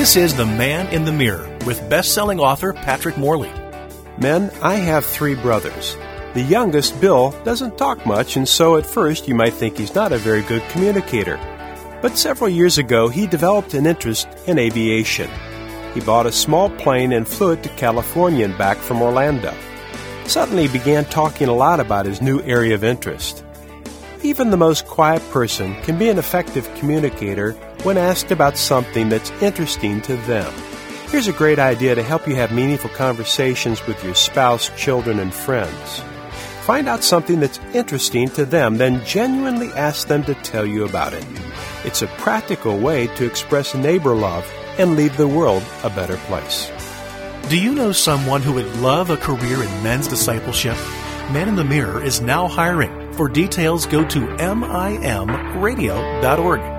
This is The Man in the Mirror with best-selling author Patrick Morley. Men, I have 3 brothers. The youngest, Bill, doesn't talk much, and so at first you might think he's not a very good communicator. But several years ago, he developed an interest in aviation. He bought a small plane and flew it to California and back from Orlando. Suddenly, he began talking a lot about his new area of interest. Even the most quiet person can be an effective communicator when asked about something that's interesting to them. Here's a great idea to help you have meaningful conversations with your spouse, children, and friends. Find out something that's interesting to them, then genuinely ask them to tell you about it. It's a practical way to express neighbor love and leave the world a better place. Do you know someone who would love a career in men's discipleship? Man in the Mirror is now hiring. For details, go to mimradio.org.